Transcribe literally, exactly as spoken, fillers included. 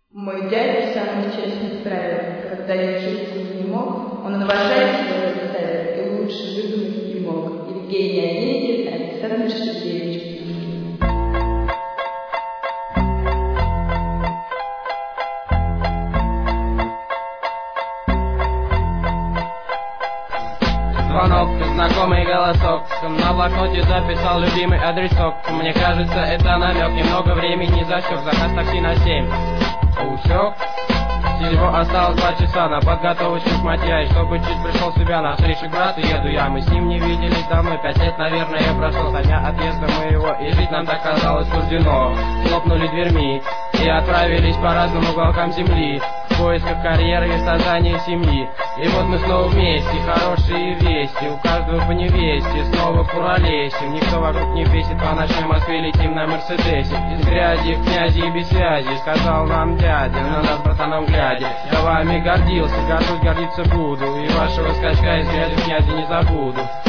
Мой дядя самый честный правил. Когда я чувствую не мог, он уважает своего представителя и лучше выдумать не мог. Евгений Онегин, Александр Шевченко. Звонок, знакомый голосок. На блокноте записал любимый адресок. Мне кажется, это намек. Немного времени засек. Заказ такси на семь. Усек. Всего осталось два часа на подготовочку к Матьяй, чтобы чуть пришел в себя. На встречу к брату еду я. Мы с ним не виделись давно. Пять лет, наверное, прошло со дня отъезда моего. И жить нам так казалось суждено. Хлопнули дверьми и отправились по разным уголкам земли в поисках карьеры и создания семьи. И вот мы снова вместе, хорошие вести, у каждого по невесте, снова куролесим. Никто вокруг не бесит, по ночной Москве летим на Мерседесе. Из грязи в князи и без связи, сказал нам дядя, на нас, братанам, глядя. Я вами гордился, горжусь, гордиться буду, и вашего скачка из грязи в князи не забуду.